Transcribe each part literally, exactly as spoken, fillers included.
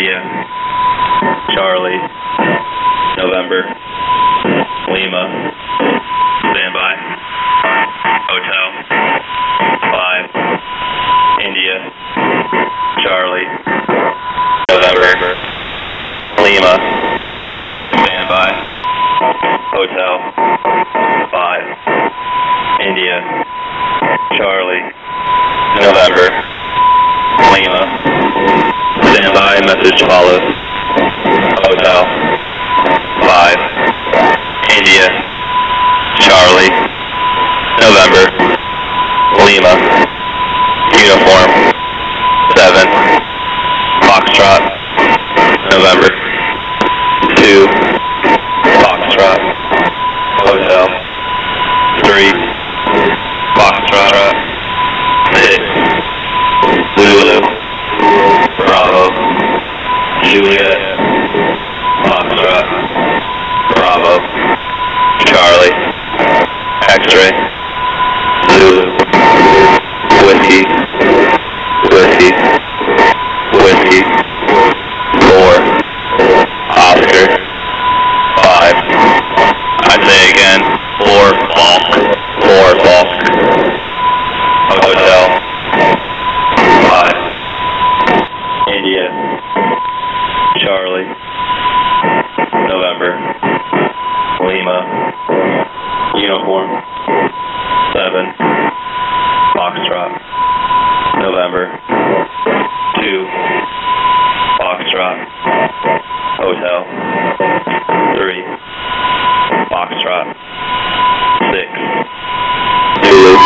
India, Charlie, November, Lima, standby, Hotel, five, India, Charlie, November, Lima, standby, Hotel, five, India, Charlie, November, Lima, standby, message follows, Hotel, five, India, Charlie, November, Lima, uniform, seven, Foxtrot, November, two, Foxtrot, Hotel, three, Foxtrot, six, Zulu, Bravo, Juliet, Foxtrot, Bravo, Charlie, X-ray, Zulu, Whiskey, Whiskey, Whiskey, four, Oscar, five, I say again, four, Falk, four, Falk, Hotel, five, India, Charlie, November, Lima, uniform, seven, Foxtrot, November, two, Foxtrot, Hotel, three, Foxtrot, six, Zulu,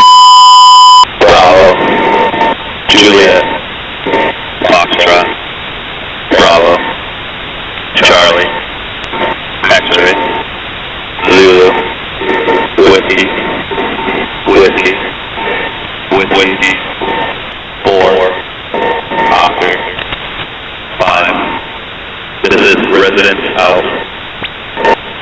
Bravo, Juliet, Foxtrot, Bravo, Charlie, X-ray, Zulu, Whiskey, Whiskey, Whiskey, four, Oscar, five. This is Residence House.